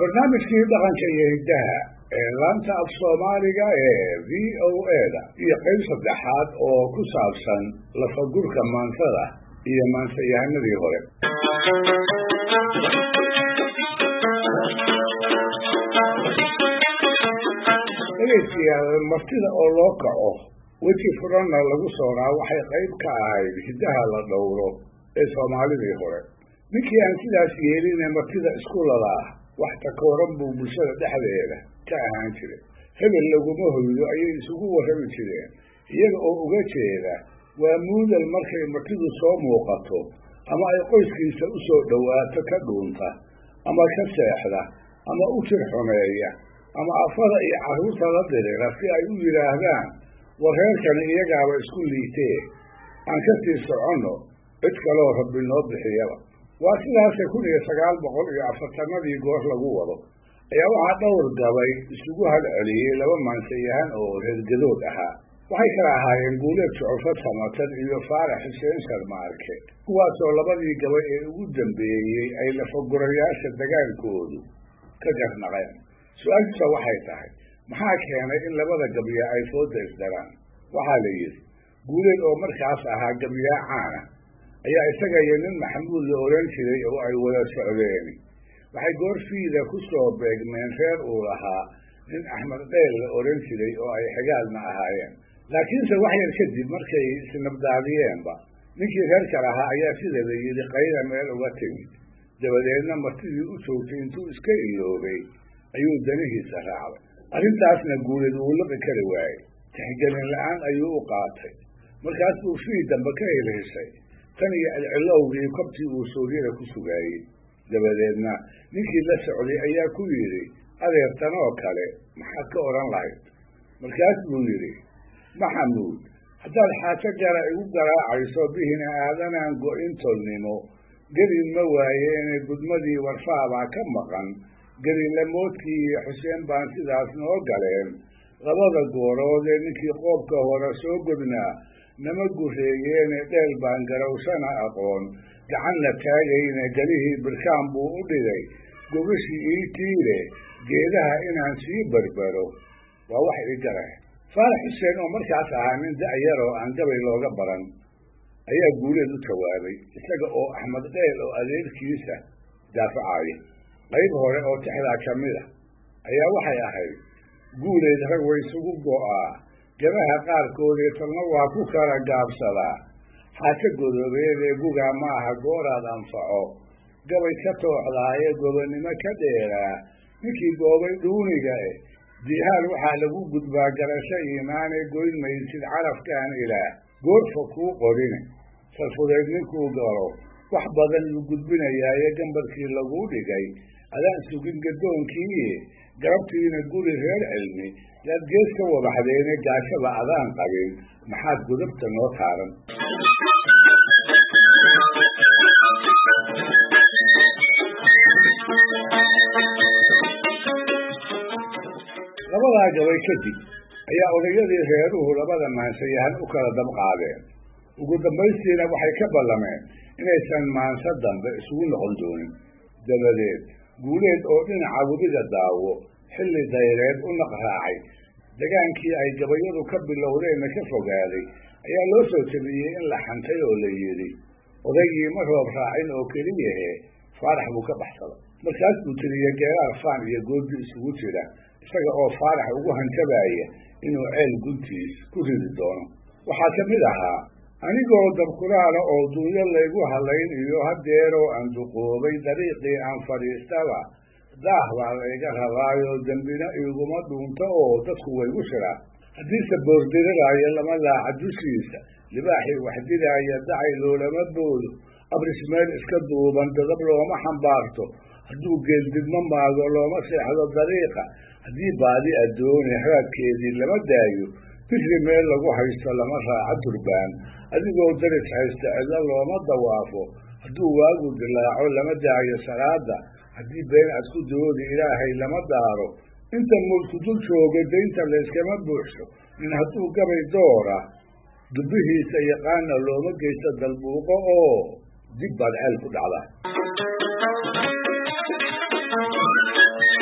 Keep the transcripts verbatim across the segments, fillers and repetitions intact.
barnaamijkii dhaqanka iyo hiddaha ee laanta af soomaaliga ee v o a-da iyo qayb saddexaad oo ku saabsan lafagurka maansada iyo maansayahanadii hore. dhegeystayaal, martida oo loo kaco weji furanna lagu sooraa waxay qayb ka ahayd hiddaha la dhowro ee soomaalidii hore. ninkii aan sidaas yeelin ee martida isku ladaa wax takooran buu bulshada dhexdeeda ka ahaan jiray. hebel laguma hoydo ayay isugu warrami jireen, iyaga oo uga jeeda waa muudal markay martidu soo muuqato ama ay qoyskiisa u soo dhowaato ka dhuunta ama ka seexda ama u tir xumeeya ama afada iyo carruurta la dirira si ay u yidhaahdaan warreerkani iyagaaba isku liitee aan ka sii soconno cid kaloo rabbi noo bixiyaba. waa sidaase kun iyo sagaal boqol iyo afartanadii goor lagu wado ayaa waxaa dhowr gabay isugu halceliyey laba maansayahan oo reergadood ahaa. waxay kala ahaayeen guuleed shucufad samatan iyo faarax xuseen sharmaarke, kuwaasoo labadii gabay ee ugu dambeeyey ay lafagurayaasha dagaalkoodu ka garnaqeen. su-aashiisa waxay tahay, maxaa keenay in labada gabya ay fooda isdaraan? waxaa la yidhi guuleed oo markaas ahaa gabyaa caana ayaa isaga iyo nin maxamuud la oran jiray oo ay wada socdeen waxay goorfiida ku soo beegmeen reer uu lahaa nin axmed dheel la oran jiray oo ay xigaalna ahaayeen. laakiinse wax yar kadib markay isnabdaadiyeenba ninkii reerka lahaa ayaa sida la yidhi qayda meel uga timid, dabadeedna martidii u joogtay intuu iska iloobay ayuu danihiisa raacday. arrintaasna guuleed wuu liqi kari waayey, tixgelin la-aan ayuu u qaatay. markaas buu fii dambe ka helheshay tan iyo alcilowgii kobtii uu suuryada ku sugaayey. dabadeedna ninkii la socday ayaa ku yidhi, adeertan oo kale maxaad ka odhan lahayd? markaas buu yidhi, maxamuud, haddaad xaajo gara igu garaacayso bihina aadanaan go-in tolnimo gelin ma waayeene gudmadii warfaabaa ka maqan, gelilamoodkii iyo xuseen baan sidaas noo galeen. labada goorood ee ninkii qoobka hore soo godnaa nama gureeyeene dheel baan garowshana aqoon, gacanna taagayne gelihii birkaan buu u dhigay, gogashii ii tiire geedaha inaan sii berbero waa wax ii garah. faarax xuseen oo markaas ahaa nin da-yar oo aan gabay looga baran ayaa guuleed u jawaabay, isaga oo axmed dheel oo adeerkiisa daafacaya. qayb hore oo tixdaa ka mid a ayaa waxay ahayd, guuleed rag way isugu go'aa gabaha qaarkoodee talna waa ku kala gaabsadaa, xaajo godoobeed ee gugaa ma aha gooraad anfaco, gabay ka tooxdaaye gobonnimo ka dheeraa, ninkii goobay dhuuniga eh diihaal waxaa lagu gudbaa garasho iimaanee goyn maysid carafkaan ilaah, goorfa kuu qorine sarfudeed ninkuu galo wax badan yuu gudbinayaaye gambarkii laguu dhigay adaan sugin gadoonkii garabtiina guri reer cilmi yaad gees ka wadaxdeene gaashaba adaan qabin maxaad gudubta noo taaran? labadaa gabay kadib ayaa odayadii reeruhu labada maansayahan u kala dabqaadeen. ugu dambaystiina waxay ka ballameen inaysan maanso dambe isugu noqon doonin. dabadeed guuleed oo dhinaca wadiga daawo xilli dayreed u naqraacay, degaankii ay gabayadu ka bilowdeenna ka fogaaday, ayaa loo soo tabiyey in la xantay oo la yidhi odaygii ma roob raacin oo keliyahe faarax buu ka baxsaday. markaas buu tiriyey geeraar faan iyo goodi isugu jira, isaga oo faarax ugu hanjabaaya inuu ceel guntiis ku ridi doono. waxaa ka mid ahaa, anigoo dabkulaala oo duunyo laygu halayn iyo haddeeroo aan duqoobay dariiqii aan fadhiistaba daah baa layga rabaayoo dembina iguma dhuunto oo dadku waygu shiraa. haddiise boordiriraayo lama laaca dushiisa, libaaxii wax dilaaya dacay loolama boodo, abris meel iska duuban dadab looma xambaarto, hadduu geeldidma maago looma seexdo dariiqa, haddii baadi addoone raadkeedii lama daayo, bishri meel lagu haysto lama raaco durbaan, adigoo daris haysta cidlo looma dawaafo, hadduu waagu dilaaco lama daayo salaada, haddii been aad ku doodi ilaahay lama daaro, inta mulku dul jooga daynta layskama buuxso, nin hadduu gabay doora dubbihiisa yaqaana looma geysto dalbuuqo oo dib baad ceel ku dhacdaa.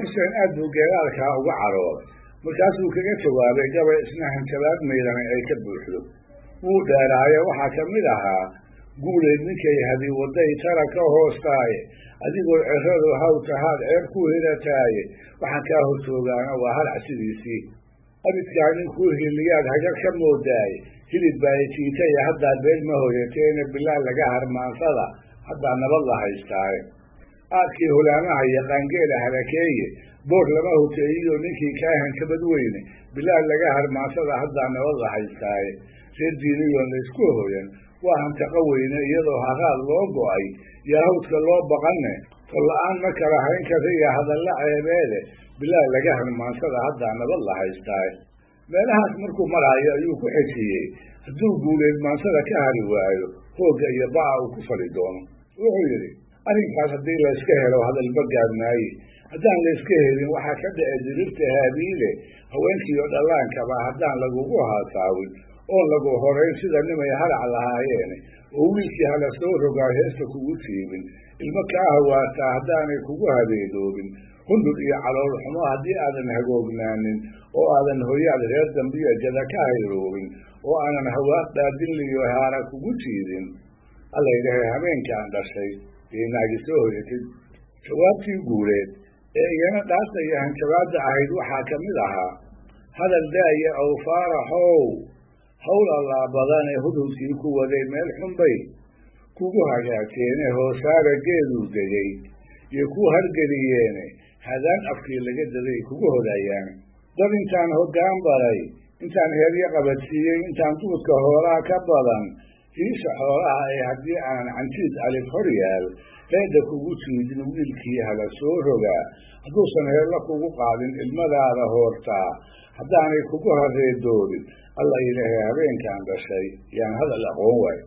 xuseen aad buu geeraalkaa uga carooday markaasuu kaga jawaabay gabay isna hanjabaad maydana ay ka buuxdo wuu dheeraayo waxaa ka mid ahaa guuleed ninkay hadi waday tara ka hoostaaye adigoo ciradu haw tahaad ceeb ku hirataaye waxaan kaa hortoogaana waa halac sidiisii abidkaa ninkuu hiliyaad hagar ka moodaaye hilib baa jiitaya haddaad beel ma hoyateene bilaa laga harmaansada haddaa nabad la haystaaye aadkii hulaamaha iyo qaangeela halakeeye boor lama hoteeyiyo ninkii kaa hankabad weyne bilaa laga harmaansada haddaa nabad la haystaaye reer diiniyoon laysku hoyan waa hantaqa weyne iyadoo haqaad loo go'ay yaa hawdka loo baqanne tolla-aan ma kala hayn kara iyo hadalla ceebeede bilaa laga harmaansada haddaa nabad la haystaaye meelahaas markuu maraayo ayuu ku xejiyey hadduu guuleed maansada ka hari waayo hoogga iyo ba'a uu ku fali doono wuxuu yidhi arrinkaas haddii layska helo hadalba gaabnaaye haddaan layska helin waxaa ka dhace dirirta haabiile haweenkiiyo dhallaankaba haddaan lagugu haasaawin oon lagu horayn sida nimay halac lahaayeene oo wiilkii hala soo rogaa heesta kugu tiibin ilmo kaa hawaataa haddaanay kugu habeedoobin hundud iyo calool xumo haddii aadan hagoognaanin oo aadan hoyaad reer dambiyo jada ka hayroobin oo aanan hawaad dhaadinliyo haara kugu jiidin alla yidhahay habeenkaan dhashay iyo naagi soo hoyatid jawaabtii guuleed ee iyana dhaasta iyo hanjabaadda ahayd waxaa ka mid ahaa hadal daaya ow faaraxow hawl allaa badane hudhudkii ku waday meel xunbay kugu hagaajeene hoosaara geeduu degay iyo ku hargeliyeene hadaan afkii laga daday kugu hodayaane dad intaan hoggaan baray intaan heeryo qabadsiiyey intaan duudka hoolaha ka badan hiisha xoolaha ee haddii aanan cantiid alif hor yaal heedda kugu jiidin wiilkii hala soo rogaa hadduusan heella kugu qaadin ilmadaada hoortaa haddaanay kugu hareedoodin alla ilaahay habeenkaan dhashay yaan hadal aqoon waayo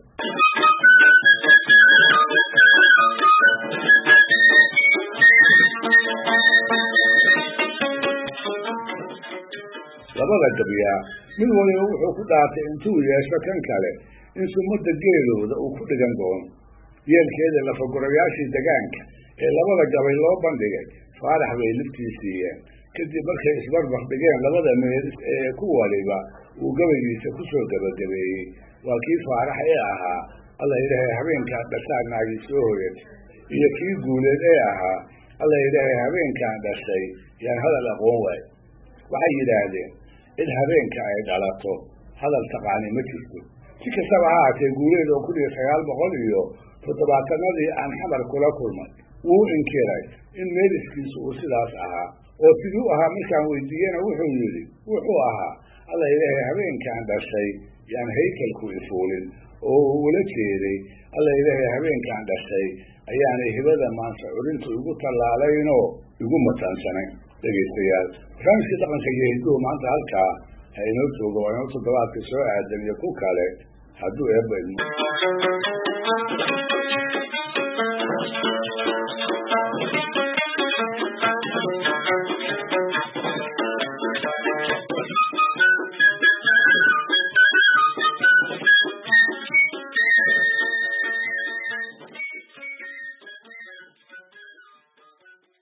labada gabyaa mid waliba wuxuu ku dhaartay intuu yeesho kan kale in sumadda geelooda uu ku dhigan doono yeelkeeda lafagurayaashii degaanka ee labada gabay loo bandhigay faarax bay liftii siiyeen kadib markay isbarbar dhigeen labada meelis ee ku waliba uu gabaygiisa ku soo gabagabeeyey waa kii faarax ee ahaa alla ilaahay habeenkaan dhashaa naagi soo hoyatay iyo kii guuleed ee ahaa alla ilaahay habeenkaan dhashay yaan hadal aqoon waayo waxay yidhaahdeen in habeenka ay dhalato hadal taqaani ma jirto si kastaba ha haatee guuleed oo kun iyo sagaal boqol iyo toddobaatanadii aan xamar kula kulmay wuu inkiray in meeliskiisu uu sidaas ahaa oo siduu ahaa markaan weydiiyena wuxuu yidhi wuxuu ahaa alla ilaahay habeenkaan dhashay yaan haykalku ifuulin oo ula jeeday alla ilaahay habeenkaan dhashay ayaanay hibada maansa curintu igu tallaalaynoo igu mataansanayn dhegaystayaal barnaamijkii dhaqanka iyo hidduhu maanta halkaa ha inoo joogo waa inoo toddobaadka soo aadan iyo ku kale hadduu eebba idmo